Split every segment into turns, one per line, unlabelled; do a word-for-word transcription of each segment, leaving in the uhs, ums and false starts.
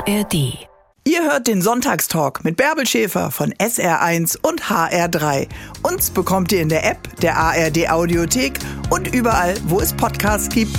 R D.
Ihr hört den Sonntagstalk mit Bärbel Schäfer von S R eins und H R drei. Uns bekommt ihr in der App, der A R D Audiothek und überall, wo es Podcasts gibt.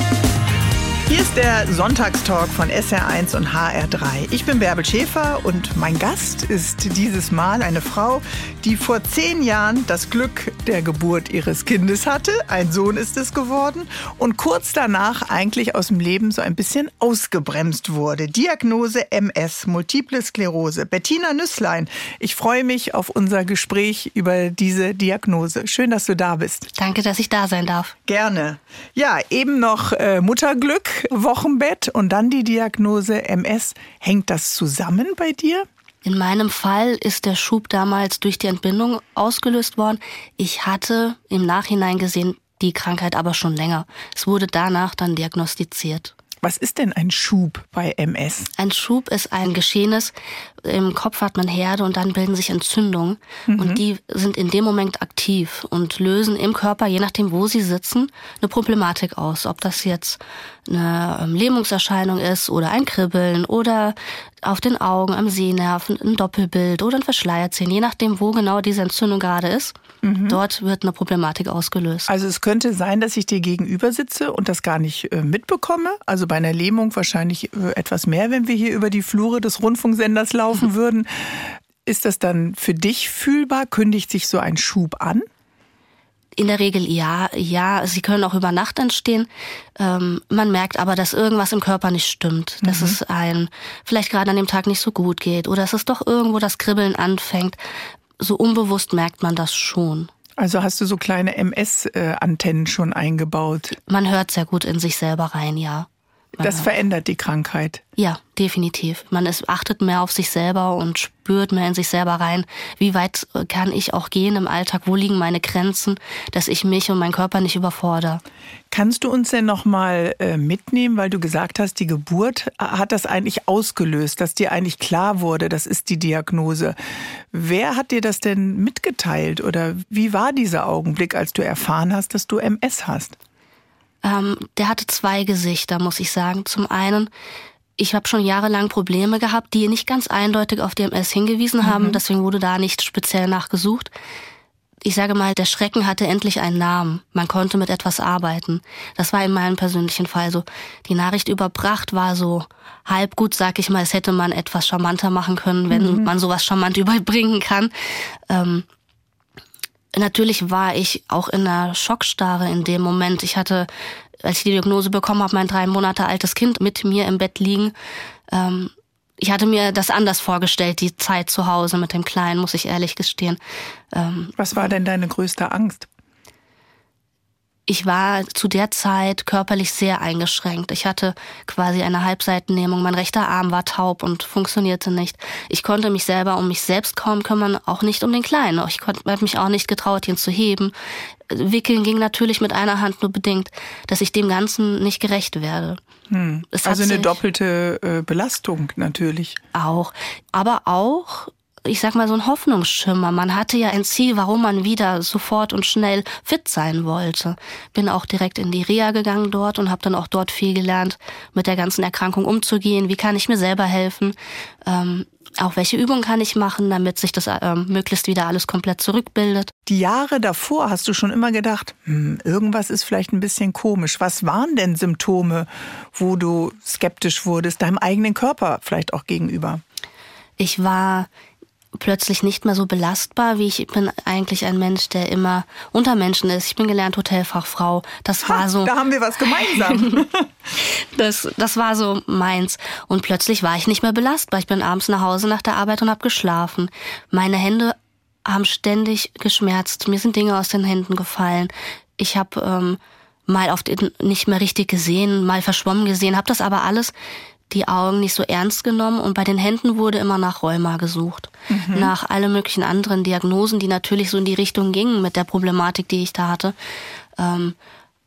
Hier ist der Sonntagstalk von S R eins und H R drei. Ich bin Bärbel Schäfer und mein Gast ist dieses Mal eine Frau, die vor zehn Jahren das Glück der Geburt ihres Kindes hatte. Ein Sohn ist es geworden und kurz danach eigentlich aus dem Leben so ein bisschen ausgebremst wurde. Diagnose M S, Multiple Sklerose. Bettina Nüßlein, ich freue mich auf unser Gespräch über diese Diagnose. Schön, dass du da bist.
Danke, dass ich da sein darf.
Gerne. Ja, eben noch äh, Mutterglück. Wochenbett und dann die Diagnose M S. Hängt das zusammen bei dir?
In meinem Fall ist der Schub damals durch die Entbindung ausgelöst worden. Ich hatte im Nachhinein gesehen die Krankheit aber schon länger. Es wurde danach dann diagnostiziert.
Was ist denn ein Schub bei M S?
Ein Schub ist ein Geschehnis. Im Kopf hat man Herde und dann bilden sich Entzündungen. Mhm. Und die sind in dem Moment aktiv und lösen im Körper, je nachdem wo sie sitzen, eine Problematik aus. Ob das jetzt eine Lähmungserscheinung ist oder ein Kribbeln oder auf den Augen, am Sehnerven, ein Doppelbild oder ein Verschleierzähnen. Je nachdem, wo genau diese Entzündung gerade ist, mhm. dort wird eine Problematik ausgelöst.
Also es könnte sein, dass ich dir gegenüber sitze und das gar nicht äh, mitbekomme. Also bei einer Lähmung wahrscheinlich äh, etwas mehr, wenn wir hier über die Flure des Rundfunksenders laufen mhm. würden. Ist das dann für dich fühlbar? Kündigt sich so ein Schub an?
In der Regel ja, ja. Sie können auch über Nacht entstehen. Ähm, man merkt aber, dass irgendwas im Körper nicht stimmt. Dass mhm. es einem vielleicht gerade an dem Tag nicht so gut geht oder dass es doch irgendwo das Kribbeln anfängt. So unbewusst merkt man das schon.
Also hast du so kleine M S-Antennen schon eingebaut?
Man hört sehr gut in sich selber rein, ja. Man
das
hört.
Verändert die Krankheit?
Ja, definitiv. Man ist, achtet mehr auf sich selber und spürt mehr in sich selber rein. Wie weit kann ich auch gehen im Alltag? Wo liegen meine Grenzen, dass ich mich und meinen Körper nicht überfordere?
Kannst du uns denn noch mal äh, mitnehmen, weil du gesagt hast, die Geburt hat das eigentlich ausgelöst, dass dir eigentlich klar wurde, das ist die Diagnose. Wer hat dir das denn mitgeteilt oder wie war dieser Augenblick, als du erfahren hast, dass du M S hast?
Ähm, der hatte zwei Gesichter, muss ich sagen. Zum einen, ich habe schon jahrelang Probleme gehabt, die nicht ganz eindeutig auf die M S hingewiesen haben. Mhm. Deswegen wurde da nicht speziell nachgesucht. Ich sage mal, der Schrecken hatte endlich einen Namen. Man konnte mit etwas arbeiten. Das war in meinem persönlichen Fall so. Die Nachricht überbracht war so halb gut, sag ich mal. Es hätte man etwas charmanter machen können, wenn mhm. man sowas charmant überbringen kann. Ähm, Natürlich war ich auch in einer Schockstarre in dem Moment. Ich hatte, als ich die Diagnose bekommen habe, mein drei Monate altes Kind mit mir im Bett liegen. Ähm, ich hatte mir das anders vorgestellt, die Zeit zu Hause mit dem Kleinen, muss ich ehrlich gestehen. Ähm,
Was war denn deine größte Angst?
Ich war zu der Zeit körperlich sehr eingeschränkt. Ich hatte quasi eine Halbseitenlähmung. Mein rechter Arm war taub und funktionierte nicht. Ich konnte mich selber um mich selbst kaum kümmern, auch nicht um den Kleinen. Ich habe mich auch nicht getraut, ihn zu heben. Wickeln ging natürlich mit einer Hand nur bedingt, dass ich dem Ganzen nicht gerecht werde.
Hm. Also eine doppelte äh, Belastung natürlich.
Auch. Aber auch, ich sag mal, so ein Hoffnungsschimmer. Man hatte ja ein Ziel, warum man wieder sofort und schnell fit sein wollte. Bin auch direkt in die Reha gegangen dort und habe dann auch dort viel gelernt, mit der ganzen Erkrankung umzugehen. Wie kann ich mir selber helfen? Ähm, auch welche Übungen kann ich machen, damit sich das ähm, möglichst wieder alles komplett zurückbildet.
Die Jahre davor hast du schon immer gedacht, hm, irgendwas ist vielleicht ein bisschen komisch. Was waren denn Symptome, wo du skeptisch wurdest, deinem eigenen Körper vielleicht auch gegenüber?
Ich war plötzlich nicht mehr so belastbar, wie ich bin eigentlich ein Mensch, der immer unter Menschen ist. Ich bin gelernte Hotelfachfrau. Das war
ha,
so.
Da haben wir was gemeinsam.
das, das war so meins. Und plötzlich war ich nicht mehr belastbar. Ich bin abends nach Hause nach der Arbeit und habe geschlafen. Meine Hände haben ständig geschmerzt. Mir sind Dinge aus den Händen gefallen. Ich habe ähm, mal auf den nicht mehr richtig gesehen, mal verschwommen gesehen, habe das aber alles die Augen nicht so ernst genommen und bei den Händen wurde immer nach Rheuma gesucht. Mhm. Nach alle möglichen anderen Diagnosen, die natürlich so in die Richtung gingen mit der Problematik, die ich da hatte. Ähm,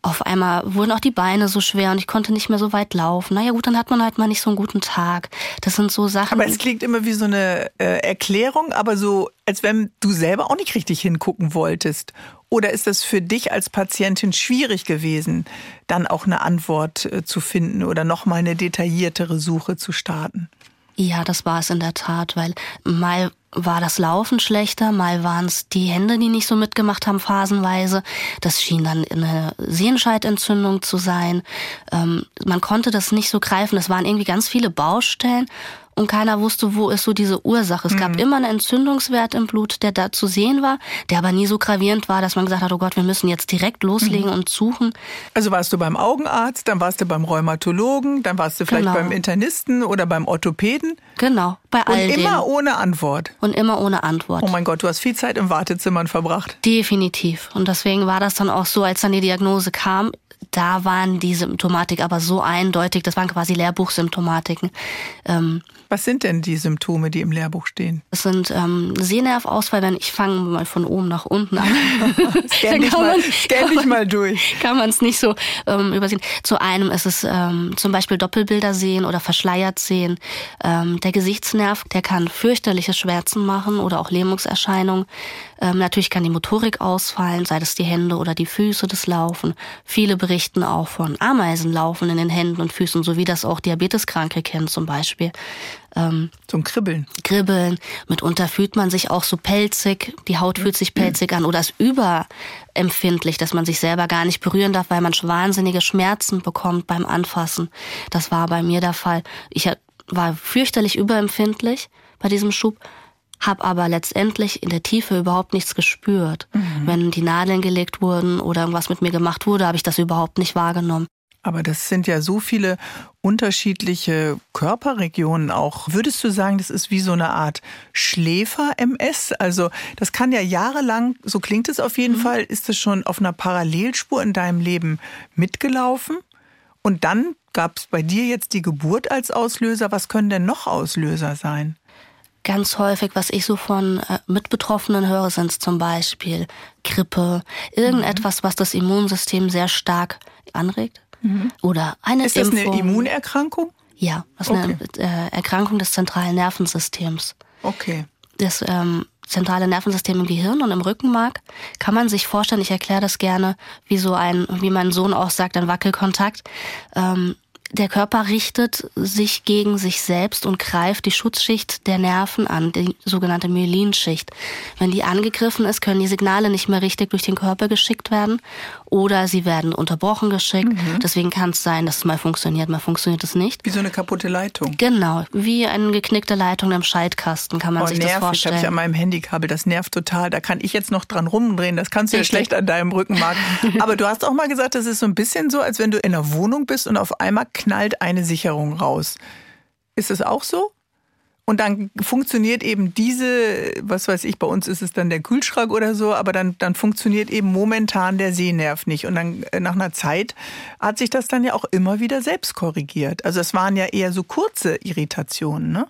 Auf einmal wurden auch die Beine so schwer und ich konnte nicht mehr so weit laufen. Naja gut, dann hat man halt mal nicht so einen guten Tag. Das sind so Sachen.
Aber es klingt immer wie so eine äh, Erklärung, aber so, als wenn du selber auch nicht richtig hingucken wolltest. Oder ist das für dich als Patientin schwierig gewesen, dann auch eine Antwort äh, zu finden oder nochmal eine detailliertere Suche zu starten?
Ja, das war es in der Tat, weil mal war das Laufen schlechter, mal waren es die Hände, die nicht so mitgemacht haben phasenweise. Das schien dann eine Sehenscheidentzündung zu sein. Ähm, man konnte das nicht so greifen. Es waren irgendwie ganz viele Baustellen und keiner wusste, wo ist so diese Ursache. Es mhm. gab immer einen Entzündungswert im Blut, der da zu sehen war, der aber nie so gravierend war, dass man gesagt hat, oh Gott, wir müssen jetzt direkt loslegen mhm. und suchen.
Also warst du beim Augenarzt, dann warst du beim Rheumatologen, dann warst du vielleicht genau. beim Internisten oder beim Orthopäden.
Genau, bei all
Und immer
denen.
ohne Antwort.
Und immer ohne Antwort.
Oh mein Gott, du hast viel Zeit im Wartezimmern verbracht.
Definitiv. Und deswegen war das dann auch so, als dann die Diagnose kam, da waren die Symptomatik aber so eindeutig, das waren quasi Lehrbuchsymptomatiken. Ähm,
Was sind denn die Symptome, die im Lehrbuch stehen?
Das sind ähm, Sehnervausfall, wenn ich fange mal von oben nach unten an.
Scan dich mal, scan dich mal durch.
Kann man es nicht so ähm, übersehen. Zu einem ist es ähm, zum Beispiel Doppelbilder sehen oder verschleiert sehen. Ähm, der Gesichtsnerv, der kann fürchterliche Schmerzen machen oder auch Lähmungserscheinungen. Ähm, natürlich kann die Motorik ausfallen, sei das die Hände oder die Füße, das Laufen. Viele berichten auch von Ameisenlaufen in den Händen und Füßen, so wie das auch Diabeteskranke kennen zum Beispiel. Ähm,
Zum Kribbeln.
Kribbeln. Mitunter fühlt man sich auch so pelzig, die Haut fühlt sich pelzig an oder ist überempfindlich, dass man sich selber gar nicht berühren darf, weil man wahnsinnige Schmerzen bekommt beim Anfassen. Das war bei mir der Fall. Ich war fürchterlich überempfindlich bei diesem Schub, habe aber letztendlich in der Tiefe überhaupt nichts gespürt. Mhm. Wenn die Nadeln gelegt wurden oder irgendwas mit mir gemacht wurde, habe ich das überhaupt nicht wahrgenommen.
Aber das sind ja so viele unterschiedliche Körperregionen auch. Würdest du sagen, das ist wie so eine Art Schläfer-M S? Also das kann ja jahrelang, so klingt es auf jeden mhm. Fall, ist es schon auf einer Parallelspur in deinem Leben mitgelaufen? Und dann gab es bei dir jetzt die Geburt als Auslöser. Was können denn noch Auslöser sein?
Ganz häufig, was ich so von äh, Mitbetroffenen höre, sind zum Beispiel Grippe, irgendetwas, was das Immunsystem sehr stark anregt. Mhm. Oder eine
Ist das
Impfung.
Eine Immunerkrankung?
Ja, das ist okay. eine äh, Erkrankung des zentralen Nervensystems.
Okay.
Das ähm, zentrale Nervensystem im Gehirn und im Rückenmark kann man sich vorstellen, ich erkläre das gerne, wie so ein, wie mein Sohn auch sagt, ein Wackelkontakt. Ähm, Der Körper richtet sich gegen sich selbst und greift die Schutzschicht der Nerven an, die sogenannte Myelinschicht. Wenn die angegriffen ist, können die Signale nicht mehr richtig durch den Körper geschickt werden oder sie werden unterbrochen geschickt. Mhm. Deswegen kann es sein, dass es mal funktioniert, mal funktioniert es nicht.
Wie so eine kaputte Leitung.
Genau, wie eine geknickte Leitung im Schaltkasten kann man
oh,
sich
nervig.
das vorstellen.
Das habe ich an meinem Handykabel, das nervt total. Da kann ich jetzt noch dran rumdrehen, das kannst du ja schlecht an deinem Rückenmark. Aber du hast auch mal gesagt, das ist so ein bisschen so, als wenn du in einer Wohnung bist und auf einmal knallt eine Sicherung raus. Ist das auch so? Und dann funktioniert eben diese, was weiß ich, bei uns ist es dann der Kühlschrank oder so, aber dann, dann funktioniert eben momentan der Sehnerv nicht. Und dann nach einer Zeit hat sich das dann ja auch immer wieder selbst korrigiert. Also es waren ja eher so kurze Irritationen, ne?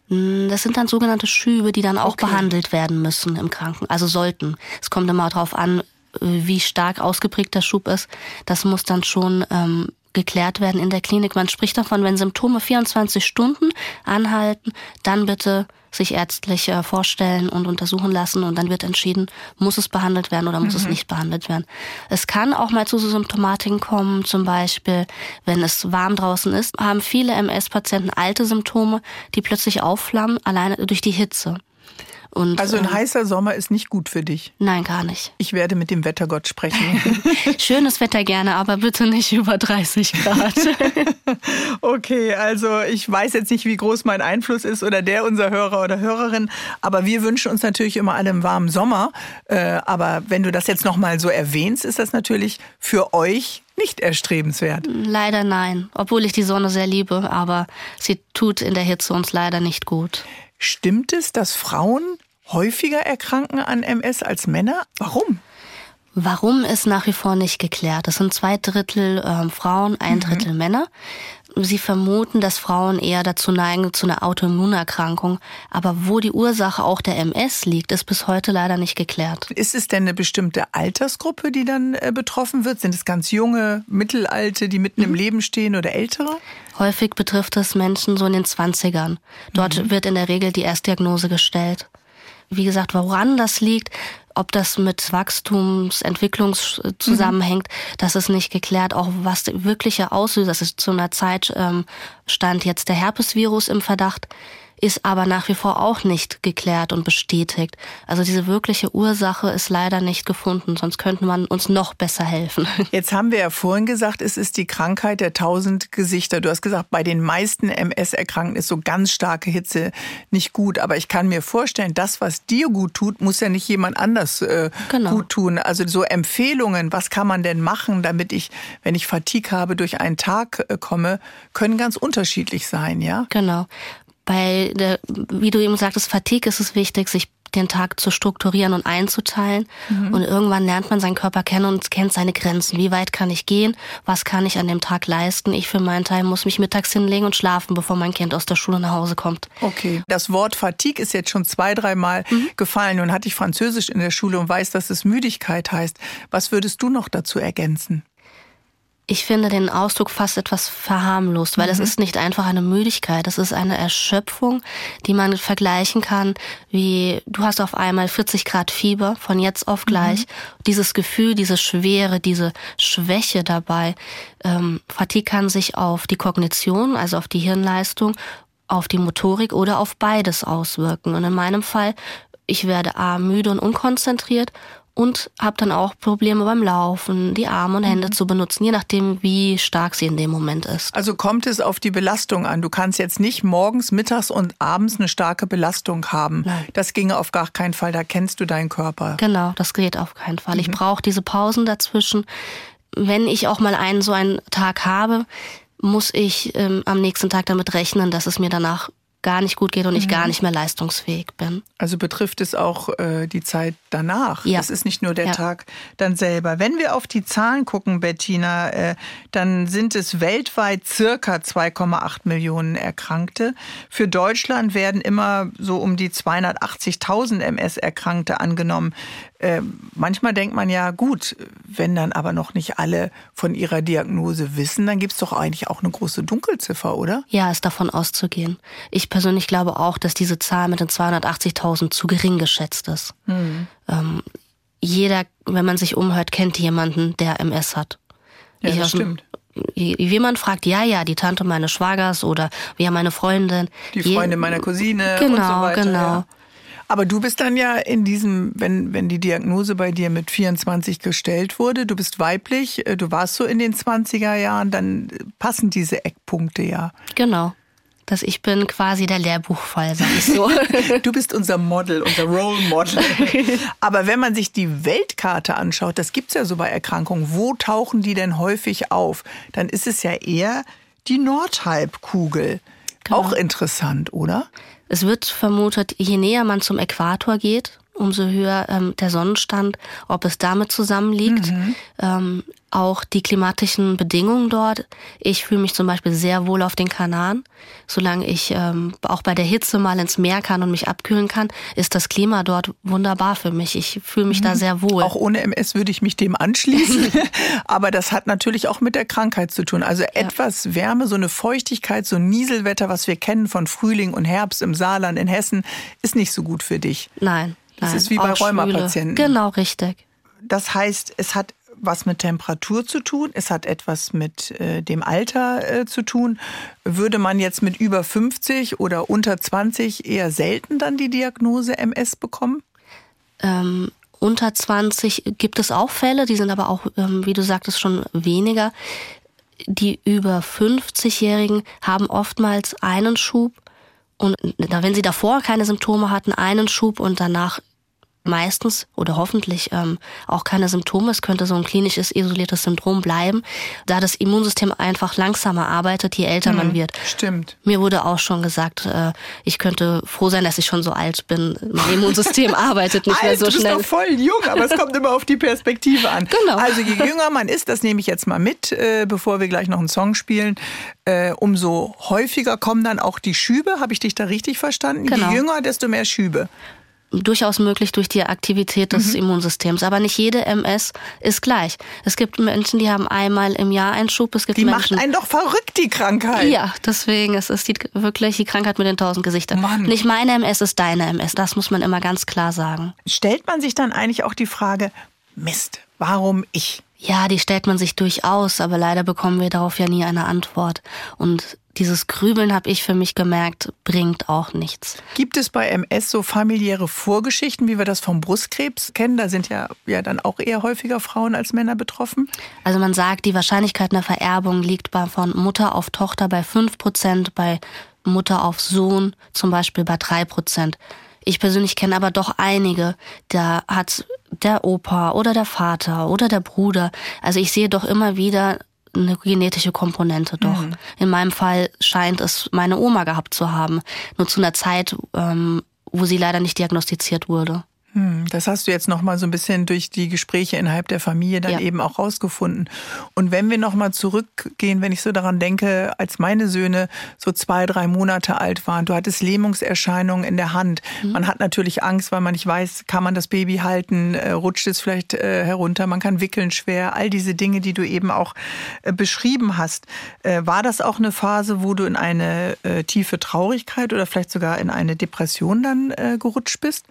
Das sind dann sogenannte Schübe, die dann auch okay. behandelt werden müssen im Krankenhaus. Also sollten. Es kommt immer darauf an, wie stark ausgeprägt der Schub ist. Das muss dann schon ähm, geklärt werden in der Klinik. Man spricht davon, wenn Symptome vierundzwanzig Stunden anhalten, dann bitte sich ärztlich äh, vorstellen und untersuchen lassen und dann wird entschieden, muss es behandelt werden oder muss mhm. es nicht behandelt werden. Es kann auch mal zu so Symptomatiken kommen, zum Beispiel, wenn es warm draußen ist, haben viele M S-Patienten alte Symptome, die plötzlich aufflammen, alleine durch die Hitze. Und,
also ein
ähm,
heißer Sommer ist nicht gut für dich?
Nein, gar nicht.
Ich werde mit dem Wettergott sprechen.
Schönes Wetter gerne, aber bitte nicht über dreißig Grad.
Okay, also ich weiß jetzt nicht, wie groß mein Einfluss ist oder der unser Hörer oder Hörerin, aber wir wünschen uns natürlich immer einen warmen Sommer. Äh, aber wenn du das jetzt nochmal so erwähnst, ist das natürlich für euch nicht erstrebenswert.
Leider nein, obwohl ich die Sonne sehr liebe, aber sie tut in der Hitze uns leider nicht gut.
Stimmt es, dass Frauen häufiger erkranken an M S als Männer? Warum?
Warum ist nach wie vor nicht geklärt? Das sind zwei Drittel ähm, Frauen, ein mhm. Drittel Männer. Sie vermuten, dass Frauen eher dazu neigen, zu einer Autoimmunerkrankung. Aber wo die Ursache auch der M S liegt, ist bis heute leider nicht geklärt.
Ist es denn eine bestimmte Altersgruppe, die dann äh, betroffen wird? Sind es ganz junge, mittelalte, die mitten mhm. im Leben stehen oder ältere?
Häufig betrifft es Menschen so in den Zwanzigern. Dort mhm. wird in der Regel die Erstdiagnose gestellt. Wie gesagt, woran das liegt, ob das mit Wachstums-, Entwicklungs zusammenhängt, mhm. das ist nicht geklärt. Auch was der wirkliche Auslöser ist. Zu einer Zeit ähm, stand jetzt der Herpesvirus im Verdacht, ist aber nach wie vor auch nicht geklärt und bestätigt. Also diese wirkliche Ursache ist leider nicht gefunden, sonst könnte man uns noch besser helfen.
Jetzt haben wir ja vorhin gesagt, es ist die Krankheit der tausend Gesichter. Du hast gesagt, bei den meisten M S-Erkrankten ist so ganz starke Hitze nicht gut. Aber ich kann mir vorstellen, das, was dir gut tut, muss ja nicht jemand anders äh, genau. gut tun. Also so Empfehlungen, was kann man denn machen, damit ich, wenn ich Fatigue habe, durch einen Tag äh, komme, können ganz unterschiedlich sein, ja?
Genau. Bei der, wie du eben sagtest, Fatigue ist es wichtig, sich den Tag zu strukturieren und einzuteilen. Mhm. Und irgendwann lernt man seinen Körper kennen und kennt seine Grenzen. Wie weit kann ich gehen? Was kann ich an dem Tag leisten? Ich für meinen Teil muss mich mittags hinlegen und schlafen, bevor mein Kind aus der Schule nach Hause kommt.
Okay. Das Wort Fatigue ist jetzt schon zwei, dreimal mhm. gefallen. Nun hatte ich Französisch in der Schule und weiß, dass es Müdigkeit heißt. Was würdest du noch dazu ergänzen?
Ich finde den Ausdruck fast etwas verharmlost, weil mhm. es ist nicht einfach eine Müdigkeit, es ist eine Erschöpfung, die man vergleichen kann, wie du hast auf einmal vierzig Grad Fieber von jetzt auf gleich. Mhm. Dieses Gefühl, diese Schwere, diese Schwäche dabei. Ähm, Fatigue kann sich auf die Kognition, also auf die Hirnleistung, auf die Motorik oder auf beides auswirken. Und in meinem Fall, ich werde a müde und unkonzentriert und habe dann auch Probleme beim Laufen, die Arme und Hände mhm. zu benutzen, je nachdem, wie stark sie in dem Moment ist.
Also kommt es auf die Belastung an. Du kannst jetzt nicht morgens, mittags und abends eine starke Belastung haben. Nein. Das ginge auf gar keinen Fall, da kennst du deinen Körper.
Genau, das geht auf keinen Fall. Mhm. Ich brauche diese Pausen dazwischen. Wenn ich auch mal einen so einen Tag habe, muss ich ähm, am nächsten Tag damit rechnen, dass es mir danach gar nicht gut geht und ich mhm. gar nicht mehr leistungsfähig bin.
Also betrifft es auch äh, die Zeit danach.
Ja.
Das ist nicht nur der
ja.
Tag dann selber. Wenn wir auf die Zahlen gucken, Bettina, äh, dann sind es weltweit circa zwei Komma acht Millionen Erkrankte. Für Deutschland werden immer so um die zweihundertachtzigtausend M S-Erkrankte angenommen. Äh, manchmal denkt man ja, gut, wenn dann aber noch nicht alle von ihrer Diagnose wissen, dann gibt es doch eigentlich auch eine große Dunkelziffer, oder?
Ja, ist davon auszugehen. Ich persönlich glaube auch, dass diese Zahl mit den zweihundertachtzigtausend zu gering geschätzt ist. Mhm. Ähm, jeder, wenn man sich umhört, kennt jemanden, der M S hat.
Ja,
ich
das stimmt.
Jemand fragt, ja, ja, die Tante meines Schwagers oder wir haben eine Freundin.
Die Freundin Je- meiner Cousine
genau,
und so weiter.
Genau,
ja. Aber du bist dann ja in diesem, wenn, wenn die Diagnose bei dir mit vierundzwanzig gestellt wurde, du bist weiblich, du warst so in den zwanziger Jahren, dann passen diese Eckpunkte ja.
Genau. Dass ich bin quasi der Lehrbuchfall, sag ich so.
Du bist unser Model, unser Role Model. Aber wenn man sich die Weltkarte anschaut, das gibt's ja so bei Erkrankungen, wo tauchen die denn häufig auf? Dann ist es ja eher die Nordhalbkugel. Genau. Auch interessant, oder?
Es wird vermutet, je näher man zum Äquator geht, umso höher ähm, der Sonnenstand, ob es damit zusammenliegt. Mhm. Ähm, auch die klimatischen Bedingungen dort. Ich fühle mich zum Beispiel sehr wohl auf den Kanaren. Solange ich ähm, auch bei der Hitze mal ins Meer kann und mich abkühlen kann, ist das Klima dort wunderbar für mich. Ich fühle mich mhm. da sehr wohl.
Auch ohne M S würde ich mich dem anschließen. Aber das hat natürlich auch mit der Krankheit zu tun. Also etwas ja. Wärme, so eine Feuchtigkeit, so ein Nieselwetter, was wir kennen von Frühling und Herbst im Saarland, in Hessen, ist nicht so gut für dich.
Nein.
Das Nein, ist wie bei Rheumapatienten.
Genau, richtig.
Das heißt, es hat was mit Temperatur zu tun, es hat etwas mit äh, dem Alter äh, zu tun. Würde man jetzt mit über fünfzig oder unter zwanzig eher selten dann die Diagnose M S bekommen?
Ähm, unter zwanzig gibt es auch Fälle, die sind aber auch, ähm, wie du sagtest, schon weniger. Die über fünfzigjährigen haben oftmals einen Schub und wenn sie davor keine Symptome hatten, einen Schub und danach meistens oder hoffentlich ähm, auch keine Symptome. Es könnte so ein klinisches, isoliertes Syndrom bleiben, da das Immunsystem einfach langsamer arbeitet, je älter hm, man wird.
Stimmt.
Mir wurde auch schon gesagt, äh, ich könnte froh sein, dass ich schon so alt bin. Mein Immunsystem arbeitet nicht mehr so
alt,
schnell.
Du bist doch voll jung, aber es kommt immer auf die Perspektive an.
Genau.
Also je jünger man ist, das nehme ich jetzt mal mit, äh, bevor wir gleich noch einen Song spielen, äh, umso häufiger kommen dann auch die Schübe. Habe ich dich da richtig verstanden?
Genau.
Je jünger, desto mehr Schübe.
Durchaus möglich durch die Aktivität des mhm. Immunsystems. Aber nicht jede M S ist gleich. Es gibt Menschen, die haben einmal im Jahr einen Schub. Es gibt
die
Menschen,
macht einen doch verrückt, die Krankheit.
Ja, deswegen. Es ist die, wirklich die Krankheit mit den tausend Gesichtern.
Mann.
Nicht meine M S ist deine M S. Das muss man immer ganz klar sagen.
Stellt man sich dann eigentlich auch die Frage, Mist, warum ich?
Ja, die stellt man sich durchaus, aber leider bekommen wir darauf ja nie eine Antwort. Und dieses Grübeln, habe ich für mich gemerkt, bringt auch nichts.
Gibt es bei M S so familiäre Vorgeschichten, wie wir das vom Brustkrebs kennen? Da sind ja, ja dann auch eher häufiger Frauen als Männer betroffen.
Also man sagt, die Wahrscheinlichkeit einer Vererbung liegt bei, von Mutter auf Tochter bei fünf Prozent, bei Mutter auf Sohn zum Beispiel bei drei Prozent. Ich persönlich kenne aber doch einige, da hat der Opa oder der Vater oder der Bruder, also ich sehe doch immer wieder eine genetische Komponente doch. Mhm. In meinem Fall scheint es meine Oma gehabt zu haben, nur zu einer Zeit, ähm, wo sie leider nicht diagnostiziert wurde.
Das hast du jetzt noch mal so ein bisschen durch die Gespräche innerhalb der Familie dann ja. eben auch rausgefunden. Und wenn wir noch mal zurückgehen, wenn ich so daran denke, als meine Söhne so zwei, drei Monate alt waren, du hattest Lähmungserscheinungen in der Hand. Mhm. Man hat natürlich Angst, weil man nicht weiß, kann man das Baby halten, rutscht es vielleicht herunter, man kann wickeln schwer. All diese Dinge, die du eben auch beschrieben hast. War das auch eine Phase, wo du in eine tiefe Traurigkeit oder vielleicht sogar in eine Depression dann gerutscht bist?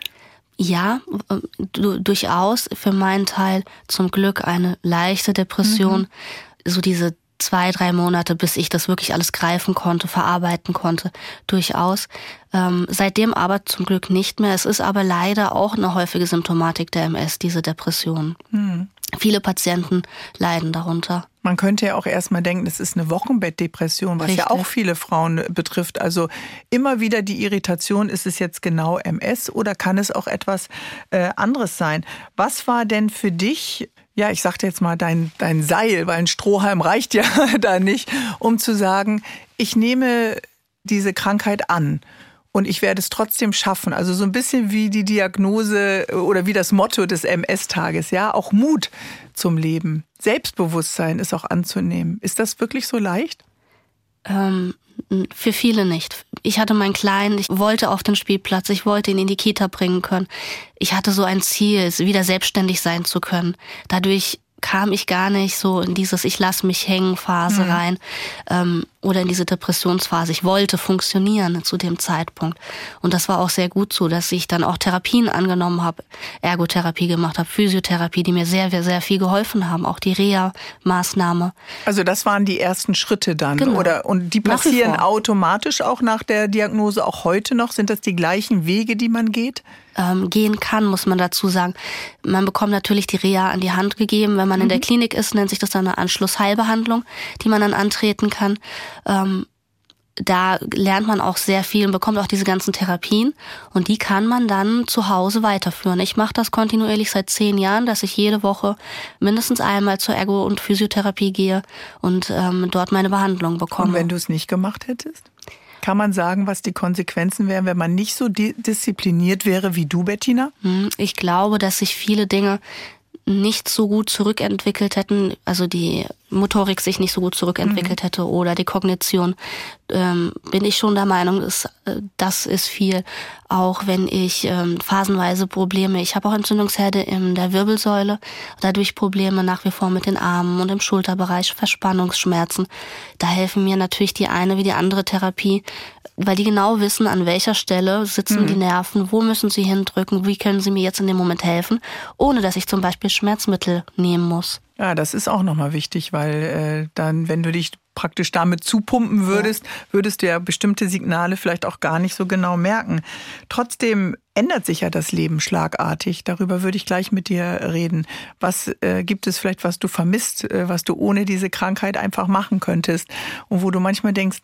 Ja, du, durchaus. Für meinen Teil zum Glück eine leichte Depression. Mhm. So diese zwei, drei Monate, bis ich das wirklich alles greifen konnte, verarbeiten konnte, durchaus. Ähm, seitdem aber zum Glück nicht mehr. Es ist aber leider auch eine häufige Symptomatik der M S, diese Depression. Mhm. Viele Patienten leiden darunter.
Man könnte ja auch erstmal denken, es ist eine Wochenbettdepression, was Richtig. ja auch viele Frauen betrifft. Also immer wieder die Irritation, ist es jetzt genau M S oder kann es auch etwas äh, anderes sein? Was war denn für dich, ja, ich sagte jetzt mal dein, dein Seil, weil ein Strohhalm reicht ja da nicht, um zu sagen, ich nehme diese Krankheit an. Und ich werde es trotzdem schaffen. Also so ein bisschen wie die Diagnose oder wie das Motto des M S-Tages, ja, auch Mut zum Leben. Selbstbewusstsein ist auch anzunehmen. Ist das wirklich so leicht?
Ähm, für viele nicht. Ich hatte meinen Kleinen, ich wollte auf den Spielplatz, ich wollte ihn in die Kita bringen können. Ich hatte so ein Ziel, wieder selbstständig sein zu können. Dadurch kam ich gar nicht so in dieses Ich lass mich hängen Phase mhm. rein ähm, oder in diese Depressionsphase. Ich wollte funktionieren zu dem Zeitpunkt. Und das war auch sehr gut so, dass ich dann auch Therapien angenommen habe, Ergotherapie gemacht habe, Physiotherapie, die mir sehr, sehr viel geholfen haben. Auch die Reha-Maßnahme.
Also das waren die ersten Schritte dann,
genau.
oder? Und die passieren automatisch auch nach der Diagnose, auch heute noch? Sind das die gleichen Wege, die man geht?
Ähm, gehen kann, muss man dazu sagen. Man bekommt natürlich die Reha an die Hand gegeben. Wenn man mhm. in der Klinik ist, nennt sich das dann eine Anschlussheilbehandlung, die man dann antreten kann. Ähm, da lernt man auch sehr viel und bekommt auch diese ganzen Therapien. Und die kann man dann zu Hause weiterführen. Ich mache das kontinuierlich seit zehn Jahren, dass ich jede Woche mindestens einmal zur Ergo- und Physiotherapie gehe und ähm, dort meine Behandlung bekomme.
Und wenn du es nicht gemacht hättest? Kann man sagen, was die Konsequenzen wären, wenn man nicht so diszipliniert wäre wie du, Bettina?
Ich glaube, dass sich viele Dinge nicht so gut zurückentwickelt hätten, also die Motorik sich nicht so gut zurückentwickelt mhm. hätte oder die Kognition, ähm, bin ich schon der Meinung, dass, äh, das ist viel. Auch wenn ich ähm, phasenweise Probleme, ich habe auch Entzündungsherde in der Wirbelsäule, dadurch Probleme nach wie vor mit den Armen und im Schulterbereich, Verspannungsschmerzen. Da helfen mir natürlich die eine wie die andere Therapie, weil die genau wissen, an welcher Stelle sitzen mhm. die Nerven, wo müssen sie hindrücken, wie können sie mir jetzt in dem Moment helfen, ohne dass ich zum Beispiel Schmerzmittel nehmen muss.
Ja, das ist auch nochmal wichtig, weil äh, dann, wenn du dich praktisch damit zupumpen würdest, ja. würdest du ja bestimmte Signale vielleicht auch gar nicht so genau merken. Trotzdem ändert sich ja das Leben schlagartig. Darüber würde ich gleich mit dir reden. Was äh, gibt es vielleicht, was du vermisst, äh, was du ohne diese Krankheit einfach machen könntest und wo du manchmal denkst, ah,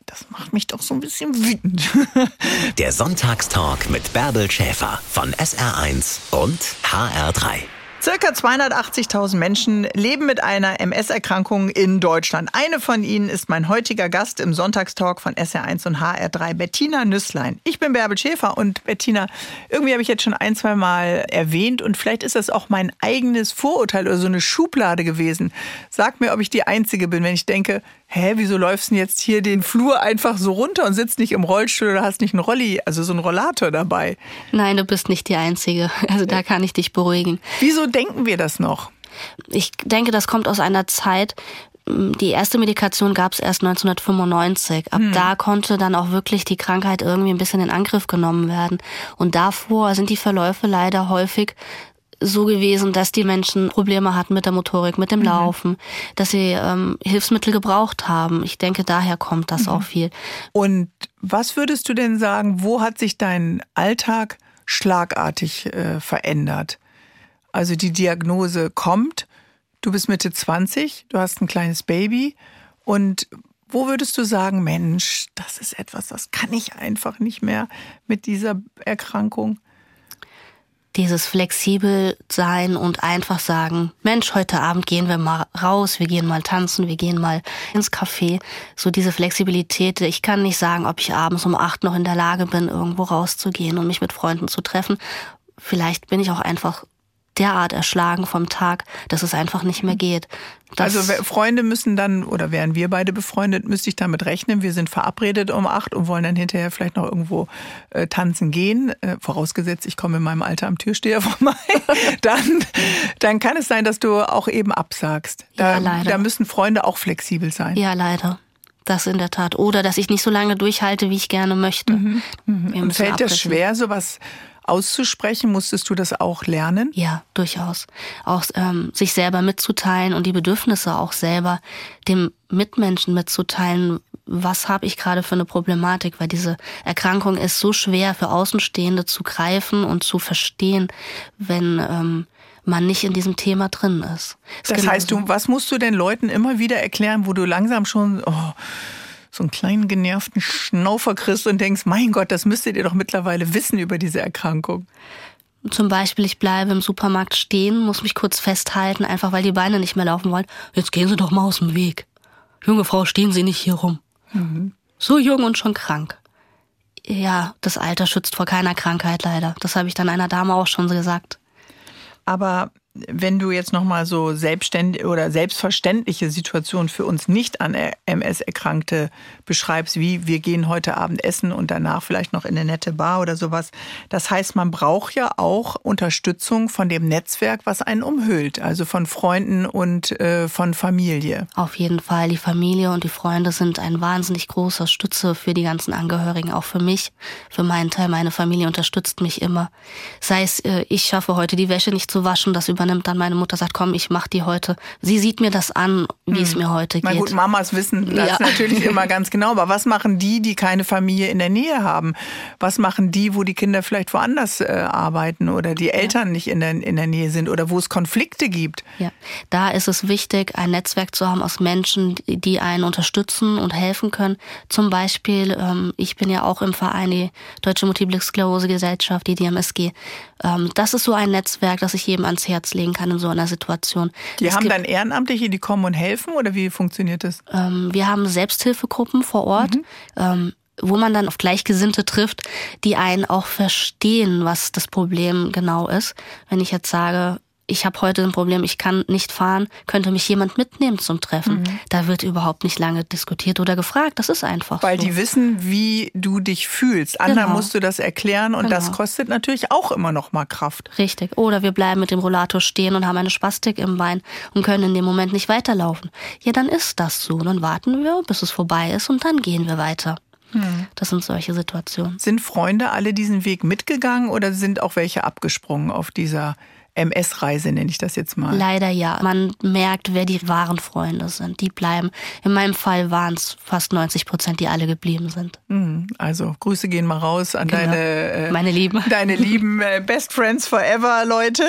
das macht mich doch so ein bisschen wütend.
Der Sonntagstalk mit Bärbel Schäfer von S R eins und H R drei.
Circa zweihundertachtzigtausend Menschen leben mit einer M S-Erkrankung in Deutschland. Eine von ihnen ist mein heutiger Gast im Sonntagstalk von S R eins und H R drei, Bettina Nüßlein. Ich bin Bärbel Schäfer und Bettina, irgendwie habe ich jetzt schon ein, zwei Mal erwähnt und vielleicht ist das auch mein eigenes Vorurteil oder so eine Schublade gewesen. Sag mir, ob ich die Einzige bin, wenn ich denke, hä, wieso läufst du denn jetzt hier den Flur einfach so runter und sitzt nicht im Rollstuhl oder hast nicht einen Rolli, also so einen Rollator dabei?
Nein, du bist nicht die Einzige. Also da kann ich dich beruhigen.
Wieso denken wir das noch?
Ich denke, das kommt aus einer Zeit, die erste Medikation gab es erst neunzehnhundertfünfundneunzig. Ab hm. da konnte dann auch wirklich die Krankheit irgendwie ein bisschen in Angriff genommen werden. Und davor sind die Verläufe leider häufig so gewesen, dass die Menschen Probleme hatten mit der Motorik, mit dem Laufen, mhm. dass sie ähm, Hilfsmittel gebraucht haben. Ich denke, daher kommt das mhm. auch viel.
Und was würdest du denn sagen, wo hat sich dein Alltag schlagartig äh, verändert? Also die Diagnose kommt, du bist Mitte zwanzig, du hast ein kleines Baby und wo würdest du sagen, Mensch, das ist etwas, das kann ich einfach nicht mehr mit dieser Erkrankung?
Dieses flexibel sein und einfach sagen, Mensch, heute Abend gehen wir mal raus, wir gehen mal tanzen, wir gehen mal ins Café. So diese Flexibilität. Ich kann nicht sagen, ob ich abends um acht noch in der Lage bin, irgendwo rauszugehen und mich mit Freunden zu treffen. Vielleicht bin ich auch einfach derart erschlagen vom Tag, dass es einfach nicht mehr geht. Das
also Freunde müssen dann, oder wären wir beide befreundet, müsste ich damit rechnen, wir sind verabredet um acht und wollen dann hinterher vielleicht noch irgendwo äh, tanzen gehen, äh, vorausgesetzt, ich komme in meinem Alter am Türsteher vorbei, dann, dann kann es sein, dass du auch eben absagst. Da,
ja, leider.
Da müssen Freunde auch flexibel sein.
Ja, leider. Das in der Tat. Oder dass ich nicht so lange durchhalte, wie ich gerne möchte.
Mhm. Mhm. Und fällt dir schwer, sowas auszusprechen? Musstest du das auch lernen?
Ja, durchaus. Auch ähm, sich selber mitzuteilen und die Bedürfnisse auch selber dem Mitmenschen mitzuteilen. Was habe ich gerade für eine Problematik? Weil diese Erkrankung ist so schwer für Außenstehende zu greifen und zu verstehen, wenn ähm, man nicht in diesem Thema drin ist.
Das, das heißt, du, was musst du den Leuten immer wieder erklären, wo du langsam schon oh, so einen kleinen genervten Schnaufer kriegst und denkst, mein Gott, das müsstet ihr doch mittlerweile wissen über diese Erkrankung.
Zum Beispiel, ich bleibe im Supermarkt stehen, muss mich kurz festhalten, einfach weil die Beine nicht mehr laufen wollen. Jetzt gehen Sie doch mal aus dem Weg. Junge Frau, stehen Sie nicht hier rum. Mhm. So jung und schon krank. Ja, das Alter schützt vor keiner Krankheit leider. Das habe ich dann einer Dame auch schon gesagt.
Aber wenn du jetzt nochmal so selbstständig oder selbstverständliche Situationen für uns nicht an M S-Erkrankte beschreibst, wie wir gehen heute Abend essen und danach vielleicht noch in eine nette Bar oder sowas. Das heißt, man braucht ja auch Unterstützung von dem Netzwerk, was einen umhüllt, also von Freunden und äh, von Familie.
Auf jeden Fall. Die Familie und die Freunde sind ein wahnsinnig großer Stütze für die ganzen Angehörigen, auch für mich. Für meinen Teil, meine Familie unterstützt mich immer. Sei es, äh, ich schaffe heute die Wäsche nicht zu waschen, das übernimmt dann meine Mutter, sagt, komm, ich mach die heute. Sie sieht mir das an, wie hm. es mir heute geht.
Na gut, Mamas wissen das ja. natürlich immer ganz genau. Aber was machen die, die keine Familie in der Nähe haben? Was machen die, wo die Kinder vielleicht woanders äh, arbeiten oder die Eltern ja. nicht in der, in der Nähe sind oder wo es Konflikte gibt?
Ja, da ist es wichtig, ein Netzwerk zu haben aus Menschen, die einen unterstützen und helfen können. Zum Beispiel, ähm, ich bin ja auch im Verein, die Deutsche Multiple Sklerose Gesellschaft, die D M S G. Ähm, das ist so ein Netzwerk, das ich jedem ans Herz legen kann in so einer Situation.
Die
es
haben
gibt,
dann Ehrenamtliche, die kommen und helfen oder wie funktioniert das?
Ähm, wir haben Selbsthilfegruppen vor Ort, mhm. ähm, wo man dann auf Gleichgesinnte trifft, die einen auch verstehen, was das Problem genau ist. Wenn ich jetzt sage, ich habe heute ein Problem, ich kann nicht fahren, könnte mich jemand mitnehmen zum Treffen. Mhm. Da wird überhaupt nicht lange diskutiert oder gefragt, das ist einfach
Weil
so.
die wissen, wie du dich fühlst. Anderen genau. musst du das erklären und genau. das kostet natürlich auch immer noch mal Kraft.
Richtig. Oder wir bleiben mit dem Rollator stehen und haben eine Spastik im Bein und können in dem Moment nicht weiterlaufen. Ja, dann ist das so. Dann warten wir, bis es vorbei ist und dann gehen wir weiter. Hm. Das sind solche Situationen.
Sind Freunde alle diesen Weg mitgegangen oder sind auch welche abgesprungen auf dieser M S-Reise, nenne ich das jetzt mal.
Leider ja. Man merkt, wer die wahren Freunde sind. Die bleiben. In meinem Fall waren es fast neunzig Prozent, die alle geblieben sind.
Also Grüße gehen mal raus an
genau.
deine, äh,
Meine Lieben.
deine lieben äh, Best Friends Forever, Leute.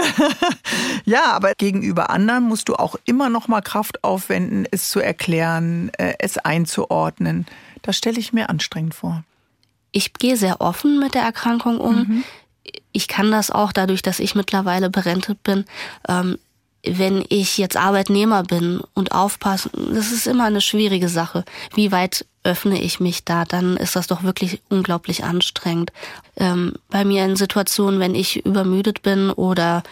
Ja, aber gegenüber anderen musst du auch immer noch mal Kraft aufwenden, es zu erklären, äh, es einzuordnen. Das stelle ich mir anstrengend vor.
Ich gehe sehr offen mit der Erkrankung um. Mhm. Ich kann das auch dadurch, dass ich mittlerweile berentet bin. Ähm, wenn ich jetzt Arbeitnehmer bin und aufpasse, das ist immer eine schwierige Sache. Wie weit öffne ich mich da? Dann ist das doch wirklich unglaublich anstrengend. Ähm, bei mir in Situationen, wenn ich übermüdet bin oder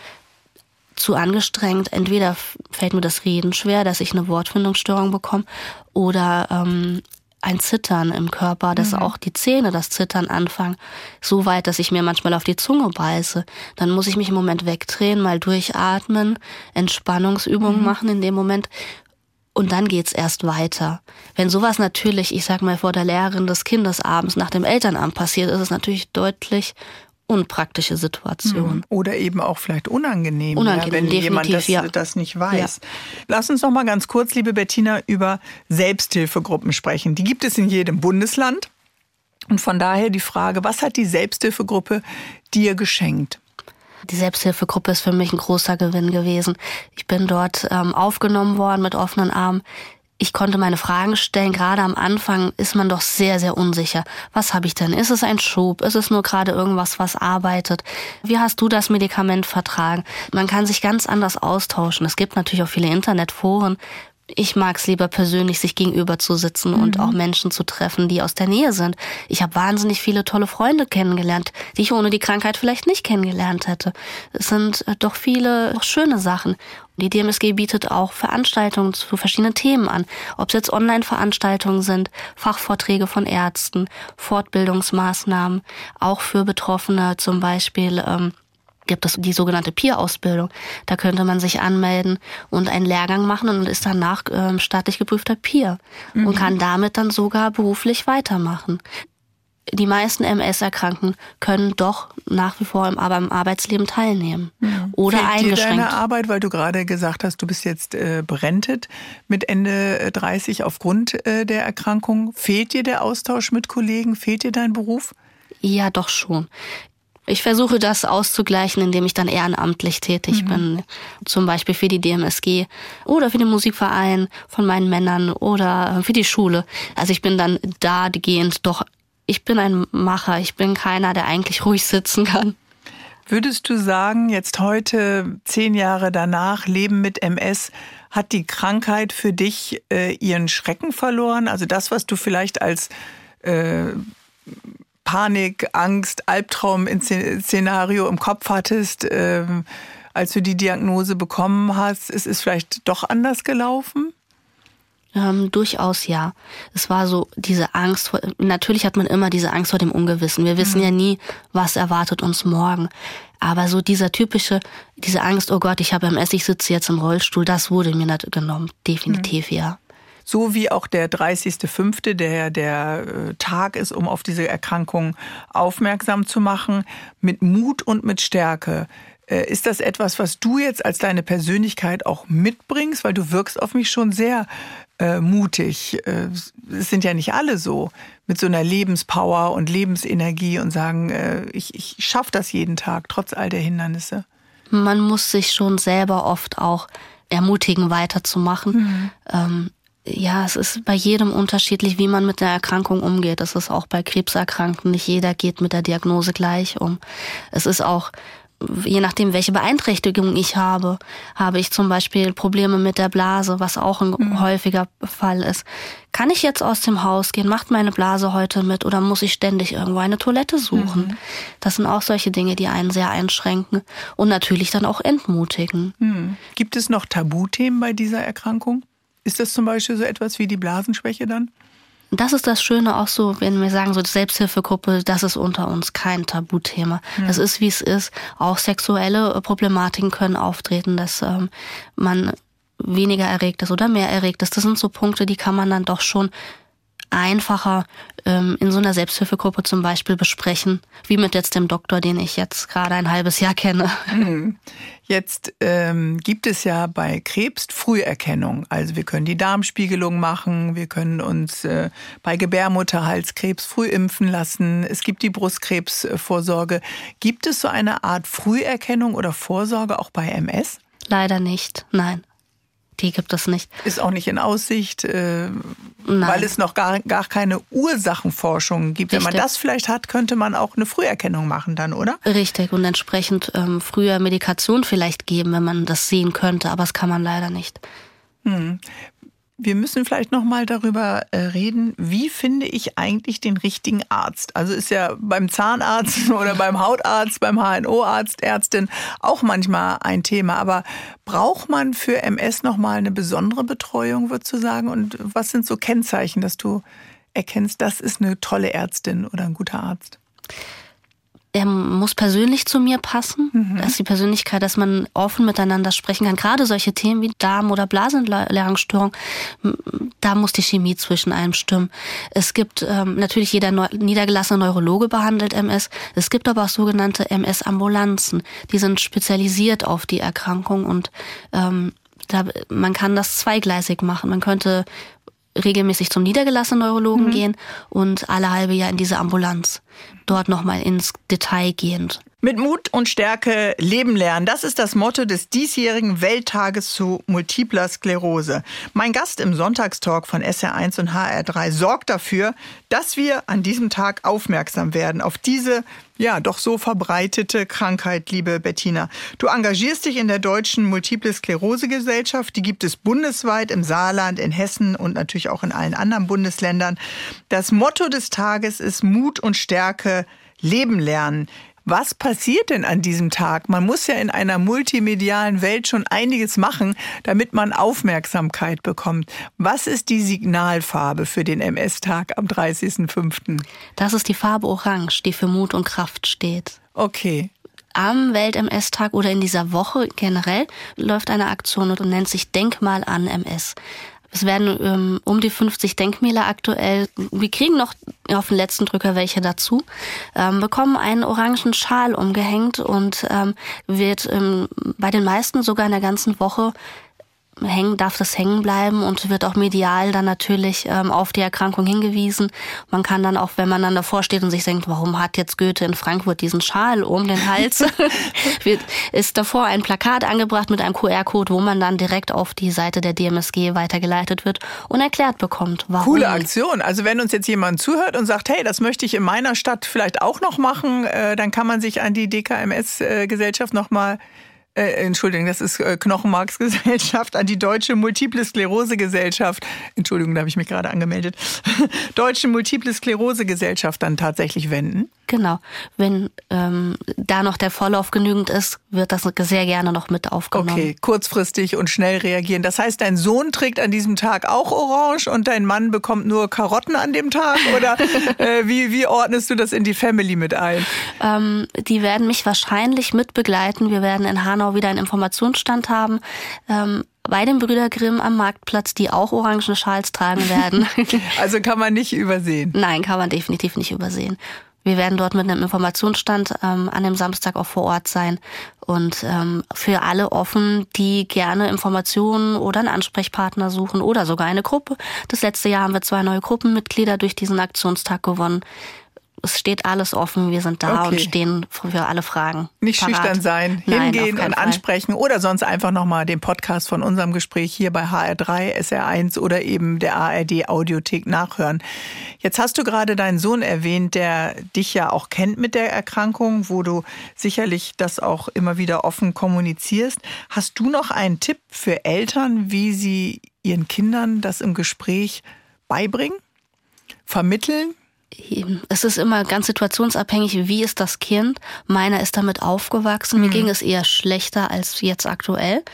zu angestrengt, entweder fällt mir das Reden schwer, dass ich eine Wortfindungsstörung bekomme, oder ähm, ein Zittern im Körper, dass mhm. auch die Zähne das Zittern anfangen, so weit, dass ich mir manchmal auf die Zunge beiße. Dann muss ich mich im Moment wegdrehen, mal durchatmen, Entspannungsübungen mhm. machen in dem Moment, und dann geht's erst weiter. Wenn sowas natürlich, ich sag mal, vor der Lehrerin des Kindes abends nach dem Elternamt passiert, ist es natürlich deutlich unpraktische Situation.
Oder eben auch vielleicht unangenehm,
unangenehm
ja, wenn jemand das,
ja.
das nicht weiß. Ja. Lass uns noch mal ganz kurz, liebe Bettina, über Selbsthilfegruppen sprechen. Die gibt es in jedem Bundesland. Und von daher die Frage, was hat die Selbsthilfegruppe dir geschenkt?
Die Selbsthilfegruppe ist für mich ein großer Gewinn gewesen. Ich bin dort ähm, aufgenommen worden mit offenen Armen. Ich konnte meine Fragen stellen. Gerade am Anfang ist man doch sehr, sehr unsicher. Was habe ich denn? Ist es ein Schub? Ist es nur gerade irgendwas, was arbeitet? Wie hast du das Medikament vertragen? Man kann sich ganz anders austauschen. Es gibt natürlich auch viele Internetforen. Ich mag es lieber persönlich, sich gegenüber zu sitzen mhm. und auch Menschen zu treffen, die aus der Nähe sind. Ich habe wahnsinnig viele tolle Freunde kennengelernt, die ich ohne die Krankheit vielleicht nicht kennengelernt hätte. Es sind doch viele schöne Sachen. Die D M S G bietet auch Veranstaltungen zu verschiedenen Themen an. Ob es jetzt Online-Veranstaltungen sind, Fachvorträge von Ärzten, Fortbildungsmaßnahmen, auch für Betroffene zum Beispiel ähm, gibt es die sogenannte Peer-Ausbildung. Da könnte man sich anmelden und einen Lehrgang machen und ist danach ähm, staatlich geprüfter Peer mhm. und kann damit dann sogar beruflich weitermachen. Die meisten M S-Erkrankten können doch nach wie vor im, aber im Arbeitsleben teilnehmen mhm. oder
Fehlt
eingeschränkt.
Dir deine Arbeit, weil du gerade gesagt hast, du bist jetzt äh, berentet mit Ende dreißig aufgrund äh, der Erkrankung. Fehlt dir der Austausch mit Kollegen? Fehlt dir dein Beruf?
Ja, doch schon. Ich versuche das auszugleichen, indem ich dann ehrenamtlich tätig mhm. bin. Zum Beispiel für die D M S G oder für den Musikverein von meinen Männern oder für die Schule. Also ich bin dann da gehend doch, ich bin ein Macher, ich bin keiner, der eigentlich ruhig sitzen kann.
Würdest du sagen, jetzt heute, zehn Jahre danach, Leben mit M S, hat die Krankheit für dich äh, ihren Schrecken verloren? Also das, was du vielleicht als äh, Panik, Angst, Albtraum-Szenario im Kopf hattest, äh, als du die Diagnose bekommen hast, ist es vielleicht doch anders gelaufen?
Ähm, durchaus ja. Es war so diese Angst, vor, natürlich hat man immer diese Angst vor dem Ungewissen. Wir wissen mhm. ja nie, was erwartet uns morgen. Aber so dieser typische, diese Angst, oh Gott, ich habe M S, ich sitze jetzt im Rollstuhl, das wurde mir nicht genommen. Definitiv mhm. ja.
So wie auch der dreißigster fünfte, der der Tag ist, um auf diese Erkrankung aufmerksam zu machen, mit Mut und mit Stärke. Ist das etwas, was du jetzt als deine Persönlichkeit auch mitbringst? Weil du wirkst auf mich schon sehr äh, mutig. Es sind ja nicht alle so, mit so einer Lebenspower und Lebensenergie und sagen, äh, ich, ich schaffe das jeden Tag, trotz all der Hindernisse.
Man muss sich schon selber oft auch ermutigen, weiterzumachen. Mhm. Ähm, Ja, es ist bei jedem unterschiedlich, wie man mit der Erkrankung umgeht. Das ist auch bei Krebserkrankten. Nicht jeder geht mit der Diagnose gleich um. Es ist auch, je nachdem, welche Beeinträchtigung ich habe, habe ich zum Beispiel Probleme mit der Blase, was auch ein mhm. häufiger Fall ist. Kann ich jetzt aus dem Haus gehen? Macht meine Blase heute mit oder muss ich ständig irgendwo eine Toilette suchen? Mhm. Das sind auch solche Dinge, die einen sehr einschränken und natürlich dann auch entmutigen.
Mhm. Gibt es noch Tabuthemen bei dieser Erkrankung? Ist das zum Beispiel so etwas wie die Blasenschwäche dann?
Das ist das Schöne auch so, wenn wir sagen, so die Selbsthilfegruppe, das ist unter uns kein Tabuthema. Ja. Das ist, wie es ist. Auch sexuelle Problematiken können auftreten, dass ähm, man weniger erregt ist oder mehr erregt ist. Das sind so Punkte, die kann man dann doch schon einfacher ähm, in so einer Selbsthilfegruppe zum Beispiel besprechen, wie mit jetzt dem Doktor, den ich jetzt gerade ein halbes Jahr kenne.
Jetzt ähm, gibt es ja bei Krebs Früherkennung. Also wir können die Darmspiegelung machen, wir können uns äh, bei Gebärmutterhalskrebs früh impfen lassen. Es gibt die Brustkrebsvorsorge. Gibt es so eine Art Früherkennung oder Vorsorge auch bei M S?
Leider nicht, nein. Die gibt es nicht.
Ist auch nicht in Aussicht, äh, weil es noch gar, gar keine Ursachenforschung gibt. Richtig. Wenn man das vielleicht hat, könnte man auch eine Früherkennung machen dann, oder?
Richtig, und entsprechend ähm, früher Medikation vielleicht geben, wenn man das sehen könnte, aber das kann man leider nicht.
Hm. Wir müssen vielleicht noch mal darüber reden, wie finde ich eigentlich den richtigen Arzt? Also ist ja beim Zahnarzt oder beim Hautarzt, beim H N O-Arzt, Ärztin auch manchmal ein Thema. Aber braucht man für M S noch mal eine besondere Betreuung, würdest du sagen? Und was sind so Kennzeichen, dass du erkennst, das ist eine tolle Ärztin oder ein guter Arzt?
Er muss persönlich zu mir passen. Mhm. Das ist die Persönlichkeit, dass man offen miteinander sprechen kann. Gerade solche Themen wie Darm- oder Blasenentleerungsstörung, da muss die Chemie zwischen einem stimmen. Es gibt ähm, natürlich, jeder neu, niedergelassene Neurologe behandelt M S. Es gibt aber auch sogenannte M S-Ambulanzen. Die sind spezialisiert auf die Erkrankung und ähm, da, man kann das zweigleisig machen. Man könnte regelmäßig zum niedergelassenen Neurologen mhm. gehen und alle halbe Jahr in diese Ambulanz. Dort nochmal ins Detail gehend.
Mit Mut und Stärke leben lernen. Das ist das Motto des diesjährigen Welttages zu multipler Sklerose. Mein Gast im Sonntagstalk von S R eins und H R drei sorgt dafür, dass wir an diesem Tag aufmerksam werden auf diese, ja, doch so verbreitete Krankheit, liebe Bettina. Du engagierst dich in der Deutschen Multiple Sklerose Gesellschaft. Die gibt es bundesweit im Saarland, in Hessen und natürlich auch in allen anderen Bundesländern. Das Motto des Tages ist Mut und Stärke leben lernen. Was passiert denn an diesem Tag? Man muss ja in einer multimedialen Welt schon einiges machen, damit man Aufmerksamkeit bekommt. Was ist die Signalfarbe für den M S-Tag am dreißigsten fünften?
Das ist die Farbe Orange, die für Mut und Kraft steht.
Okay.
Am Welt-M S-Tag oder in dieser Woche generell läuft eine Aktion und nennt sich Denkmal an M S. Es werden ähm, um die fünfzig Denkmäler aktuell, wir kriegen noch auf den letzten Drücker welche dazu, ähm, bekommen einen orangen Schal umgehängt und ähm, wird ähm, bei den meisten sogar in der ganzen Woche hängen, darf das hängen bleiben und wird auch medial dann natürlich ähm, auf die Erkrankung hingewiesen. Man kann dann auch, wenn man dann davor steht und sich denkt, warum hat jetzt Goethe in Frankfurt diesen Schal um den Hals, wird, ist davor ein Plakat angebracht mit einem Q R-Code, wo man dann direkt auf die Seite der D M S G weitergeleitet wird und erklärt bekommt, warum.
Coole Aktion. Also wenn uns jetzt jemand zuhört und sagt, hey, das möchte ich in meiner Stadt vielleicht auch noch machen, äh, dann kann man sich an die D K M S-Gesellschaft nochmal Äh, Entschuldigung, das ist äh, Knochenmarksgesellschaft, an die Deutsche Multiple Sklerose Gesellschaft. Entschuldigung, da habe ich mich gerade angemeldet. Deutsche Multiple Sklerose Gesellschaft dann tatsächlich wenden.
Genau. Wenn ähm, da noch der Vorlauf genügend ist, wird das sehr gerne noch mit aufgenommen.
Okay, kurzfristig und schnell reagieren. Das heißt, dein Sohn trägt an diesem Tag auch Orange und dein Mann bekommt nur Karotten an dem Tag? Oder äh, wie, wie ordnest du das in die Family mit ein?
Ähm, die werden mich wahrscheinlich mit begleiten. Wir werden in Hanau wieder einen Informationsstand haben. Ähm, bei den Brüder Grimm am Marktplatz, die auch orange Schals tragen werden.
Also kann man nicht übersehen?
Nein, kann man definitiv nicht übersehen. Wir werden dort mit einem Informationsstand ähm, an dem Samstag auch vor Ort sein und ähm, für alle offen, die gerne Informationen oder einen Ansprechpartner suchen oder sogar eine Gruppe. Das letzte Jahr haben wir zwei neue Gruppenmitglieder durch diesen Aktionstag gewonnen. Es steht alles offen, wir sind da okay. und stehen für alle Fragen.
Nicht
parat.
Schüchtern sein,
Nein,
hingehen und ansprechen Fall. Oder sonst einfach nochmal den Podcast von unserem Gespräch hier bei H R drei, S R eins oder eben der A R D Audiothek nachhören. Jetzt hast du gerade deinen Sohn erwähnt, der dich ja auch kennt mit der Erkrankung, wo du sicherlich das auch immer wieder offen kommunizierst. Hast du noch einen Tipp für Eltern, wie sie ihren Kindern das im Gespräch beibringen, vermitteln?
Es ist immer ganz situationsabhängig, wie ist das Kind. Meiner ist damit aufgewachsen. Mir mhm. ging es eher schlechter als jetzt aktuell.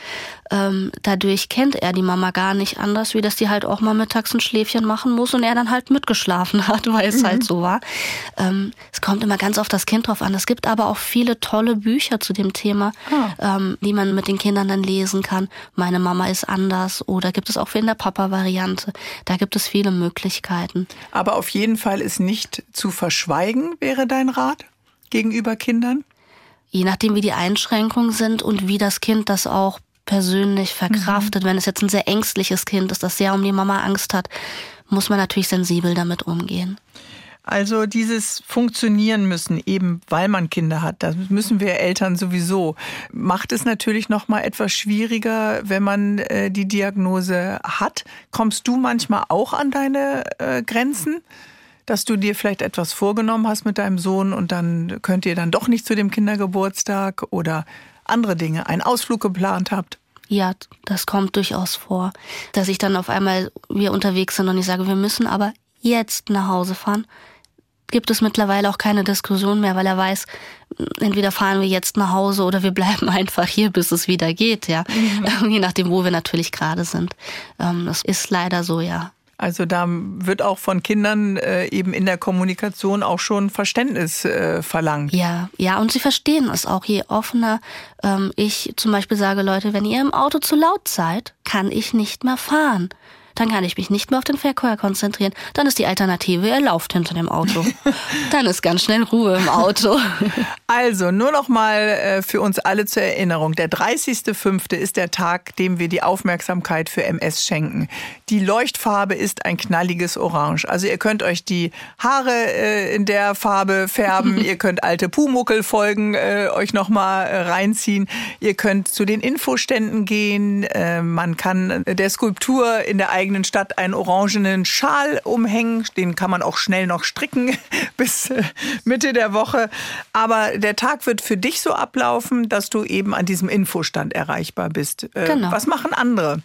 Ähm, dadurch kennt er die Mama gar nicht anders, wie dass die halt auch mal mittags ein Schläfchen machen muss und er dann halt mitgeschlafen hat, weil es mhm. halt so war. Ähm, es kommt immer ganz auf das Kind drauf an. Es gibt aber auch viele tolle Bücher zu dem Thema, ah. ähm, die man mit den Kindern dann lesen kann. Meine Mama ist anders oder gibt es auch in der Papa-Variante. Da gibt es viele Möglichkeiten.
Aber auf jeden Fall ist nicht zu verschweigen, wäre dein Rat gegenüber Kindern?
Je nachdem, wie die Einschränkungen sind und wie das Kind das auch persönlich verkraftet. Mhm. Wenn es jetzt ein sehr ängstliches Kind ist, das sehr um die Mama Angst hat, muss man natürlich sensibel damit umgehen.
Also dieses Funktionieren müssen, eben weil man Kinder hat, das müssen wir Eltern sowieso, macht es natürlich noch mal etwas schwieriger, wenn man äh, die Diagnose hat. Kommst du manchmal auch an deine äh, Grenzen, dass du dir vielleicht etwas vorgenommen hast mit deinem Sohn und dann könnt ihr dann doch nicht zu dem Kindergeburtstag oder andere Dinge, einen Ausflug geplant habt?
Ja, das kommt durchaus vor, dass ich dann auf einmal, wir unterwegs sind und ich sage, wir müssen aber jetzt nach Hause fahren. Gibt es mittlerweile auch keine Diskussion mehr, weil er weiß, entweder fahren wir jetzt nach Hause oder wir bleiben einfach hier, bis es wieder geht, ja. Mhm. Je nachdem, wo wir natürlich gerade sind. Das ist leider so, ja.
Also da wird auch von Kindern äh, eben in der Kommunikation auch schon Verständnis äh, verlangt.
Ja, ja, und sie verstehen es auch. Je offener ähm, ich zum Beispiel sage, Leute, wenn ihr im Auto zu laut seid, kann ich nicht mehr fahren. Dann kann ich mich nicht mehr auf den Verkehr konzentrieren. Dann ist die Alternative, ihr lauft hinter dem Auto. Dann ist ganz schnell Ruhe im Auto.
Also nur noch mal für uns alle zur Erinnerung. Der dreißigster fünfte ist der Tag, dem wir die Aufmerksamkeit für M S schenken. Die Leuchtfarbe ist ein knalliges Orange. Also ihr könnt euch die Haare in der Farbe färben. Ihr könnt alte Pumuckl-Folgen euch noch mal reinziehen. Ihr könnt zu den Infoständen gehen. Man kann der Skulptur in der eigenen Stadt einen orangenen Schal umhängen. Den kann man auch schnell noch stricken bis Mitte der Woche. Aber der Tag wird für dich so ablaufen, dass du eben an diesem Infostand erreichbar bist.
Genau.
Was machen andere?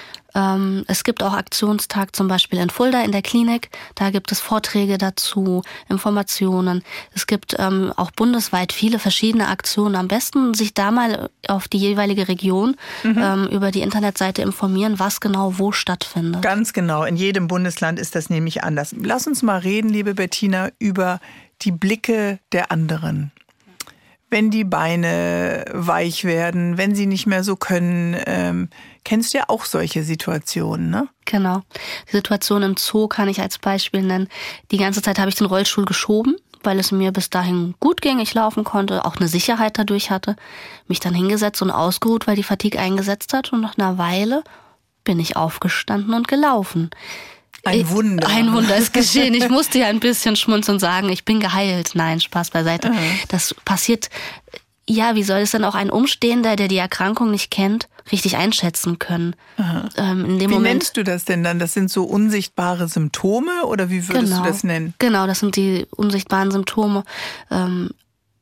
Ähm, es gibt auch Aktionstag zum Beispiel in Fulda in der Klinik. Da gibt es Vorträge dazu, Informationen. Es gibt ähm, auch bundesweit viele verschiedene Aktionen. Am besten sich da mal auf die jeweilige Region mhm. ähm, über die Internetseite informieren, was genau wo stattfindet.
Ganz genau. In jedem Bundesland ist das nämlich anders. Lass uns mal reden, liebe Bettina, über die Blicke der anderen. Wenn die Beine weich werden, wenn sie nicht mehr so können, ähm, kennst du ja auch solche Situationen, ne?
Genau. Die Situation im Zoo kann ich als Beispiel nennen. Die ganze Zeit habe ich den Rollstuhl geschoben, weil es mir bis dahin gut ging, ich laufen konnte, auch eine Sicherheit dadurch hatte. Mich dann hingesetzt und ausgeruht, weil die Fatigue eingesetzt hat. Und nach einer Weile bin ich aufgestanden und gelaufen.
Ein Wunder.
Ein Wunder ist geschehen. Ich musste ja ein bisschen schmunzeln und sagen, ich bin geheilt. Nein, Spaß beiseite. Mhm. Das passiert, ja, wie soll es denn auch ein Umstehender, der die Erkrankung nicht kennt, richtig einschätzen können? Ähm, in dem
wie
Moment,
nennst du das denn dann? Das sind so unsichtbare Symptome oder wie würdest
genau,
du das nennen?
Genau, das sind die unsichtbaren Symptome. Ähm,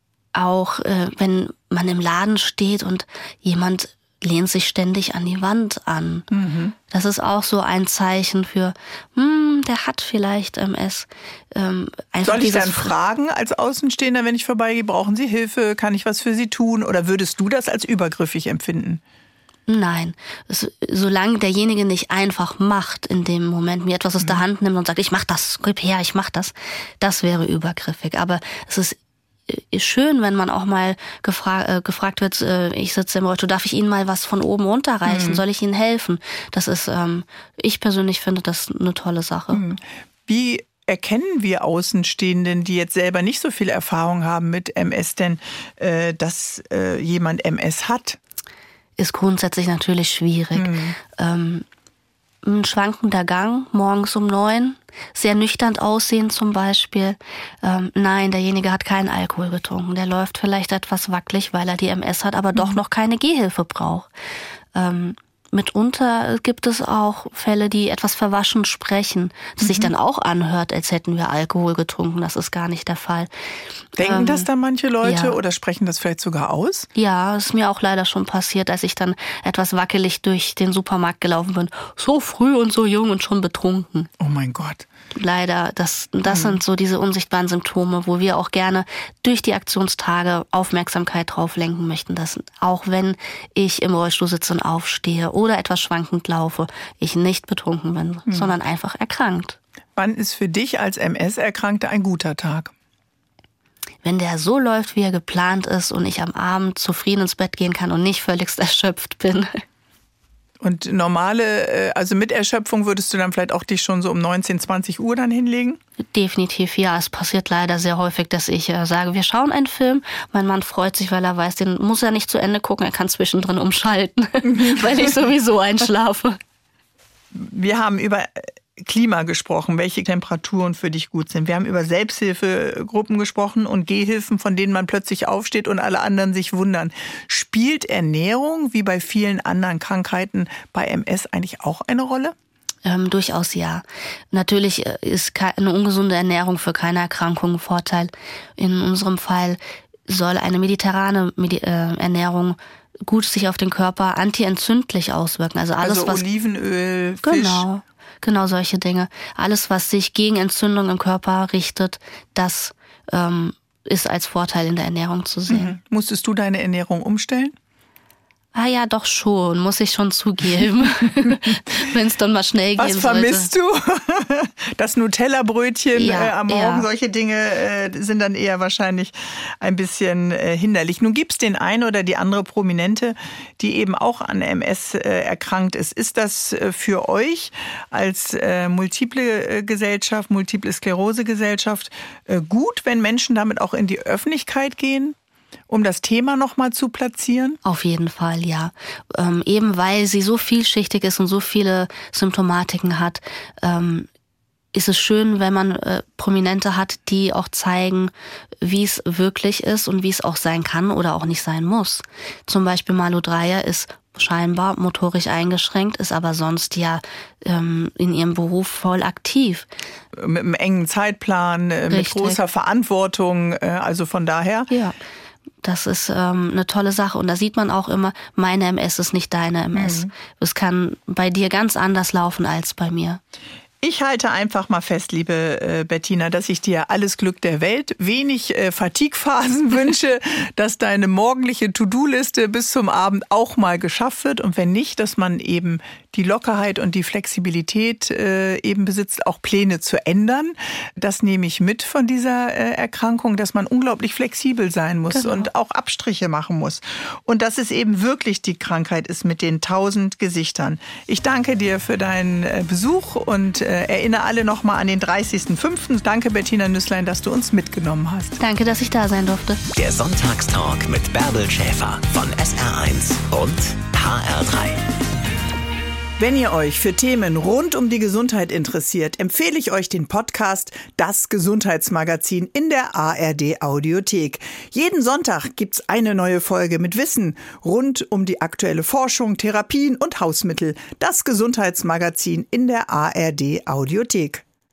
auch äh, wenn man im Laden steht und jemand lehnt sich ständig an die Wand an. Mhm. Das ist auch so ein Zeichen für, hm, der hat vielleicht M S. Ähm,
Soll ich dann fragen als Außenstehender, wenn ich vorbeigehe, brauchen Sie Hilfe, kann ich was für Sie tun? Oder würdest du das als übergriffig empfinden?
Nein, es, solange derjenige nicht einfach macht in dem Moment, mir etwas aus der Hand nimmt und sagt, ich mach das, gib her, ich mach das, das wäre übergriffig. Aber es ist ist schön, wenn man auch mal gefra- äh, gefragt wird, äh, ich sitze im Auto, darf ich Ihnen mal was von oben runterreichen? Mhm. Soll ich Ihnen helfen? Das ist, ähm, ich persönlich finde das eine tolle Sache.
Mhm. Wie erkennen wir Außenstehenden, die jetzt selber nicht so viel Erfahrung haben mit M S, denn äh, dass äh, jemand M S hat?
Ist grundsätzlich natürlich schwierig. Mhm. Ähm, ein schwankender Gang, morgens um neun, sehr nüchtern aussehen zum Beispiel. Ähm, nein, derjenige hat keinen Alkohol getrunken. Der läuft vielleicht etwas wackelig, weil er die M S hat, aber mhm. doch noch keine Gehhilfe braucht. Ähm, mitunter gibt es auch Fälle, die etwas verwaschen sprechen, das mhm. sich dann auch anhört, als hätten wir Alkohol getrunken. Das ist gar nicht der Fall.
Denken ähm, das dann manche Leute
ja.
oder sprechen das vielleicht sogar aus?
Ja, ist mir auch leider schon passiert, als ich dann etwas wackelig durch den Supermarkt gelaufen bin. So früh und so jung und schon betrunken.
Oh mein Gott.
Leider, das, das mhm. sind so diese unsichtbaren Symptome, wo wir auch gerne durch die Aktionstage Aufmerksamkeit drauf lenken möchten, dass auch wenn ich im Rollstuhl sitze und aufstehe oder etwas schwankend laufe, ich nicht betrunken bin, mhm. sondern einfach erkrankt.
Wann ist für dich als M S-Erkrankte ein guter Tag?
Wenn der so läuft, wie er geplant ist und ich am Abend zufrieden ins Bett gehen kann und nicht völligst erschöpft bin.
Und normale, also mit Erschöpfung würdest du dann vielleicht auch dich schon so um neunzehn, zwanzig Uhr dann hinlegen?
Definitiv, ja. Es passiert leider sehr häufig, dass ich äh, sage, wir schauen einen Film. Mein Mann freut sich, weil er weiß, den muss er nicht zu Ende gucken. Er kann zwischendrin umschalten, weil ich sowieso einschlafe.
Wir haben über Klima gesprochen, welche Temperaturen für dich gut sind. Wir haben über Selbsthilfegruppen gesprochen und Gehhilfen, von denen man plötzlich aufsteht und alle anderen sich wundern. Spielt Ernährung, wie bei vielen anderen Krankheiten, bei M S eigentlich auch eine Rolle?
Ähm, durchaus ja. Natürlich ist eine ungesunde Ernährung für keine Erkrankung ein Vorteil. In unserem Fall soll eine mediterrane Medi- äh, Ernährung gut sich auf den Körper antientzündlich auswirken. Also alles,
also
was
Olivenöl, Fisch.
Genau. Genau solche Dinge. Alles, was sich gegen Entzündung im Körper richtet, das ähm, ist als Vorteil in der Ernährung zu sehen.
Mhm. Musstest du deine Ernährung umstellen?
Ah ja, doch schon, muss ich schon zugeben. Wenn es dann mal schnell gehen sollte.
Was vermisst du? Das Nutella-Brötchen
ja,
äh, am Morgen,
ja.
solche Dinge äh, sind dann eher wahrscheinlich ein bisschen äh, hinderlich. Nun gibt es den einen oder die andere Prominente, die eben auch an M S äh, erkrankt ist. Ist das äh, für euch als äh, multiple äh, Gesellschaft, multiple Sklerose-Gesellschaft äh, gut, wenn Menschen damit auch in die Öffentlichkeit gehen? Um das Thema nochmal zu platzieren?
Auf jeden Fall, ja. Ähm, eben weil sie so vielschichtig ist und so viele Symptomatiken hat, ähm, ist es schön, wenn man äh, Prominente hat, die auch zeigen, wie es wirklich ist und wie es auch sein kann oder auch nicht sein muss. Zum Beispiel Malu Dreyer ist scheinbar motorisch eingeschränkt, ist aber sonst ja ähm, in ihrem Beruf voll aktiv.
Mit einem engen Zeitplan, äh, mit großer Verantwortung, äh, also von daher.
Ja. Das ist ähm, eine tolle Sache und da sieht man auch immer, meine M S ist nicht deine M S. Mhm. Es kann bei dir ganz anders laufen als bei mir.
Ich halte einfach mal fest, liebe äh, Bettina, dass ich dir alles Glück der Welt, wenig äh, Fatigue-Phasen wünsche, dass deine morgendliche To-Do-Liste bis zum Abend auch mal geschafft wird und wenn nicht, dass man eben die Lockerheit und die Flexibilität äh, eben besitzt, auch Pläne zu ändern. Das nehme ich mit von dieser äh, Erkrankung, dass man unglaublich flexibel sein muss genau. und auch Abstriche machen muss. Und dass es eben wirklich die Krankheit ist mit den tausend Gesichtern. Ich danke dir für deinen äh, Besuch und äh, erinnere alle nochmal an den dreißigsten fünften Danke, Bettina Nüßlein, dass du uns mitgenommen hast.
Danke, dass ich da sein durfte.
Der Sonntagstalk mit Bärbel Schäfer von S R eins und H R drei.
Wenn ihr euch für Themen rund um die Gesundheit interessiert, empfehle ich euch den Podcast Das Gesundheitsmagazin in der A R D Audiothek. Jeden Sonntag gibt's eine neue Folge mit Wissen rund um die aktuelle Forschung, Therapien und Hausmittel. Das Gesundheitsmagazin in der A R D Audiothek.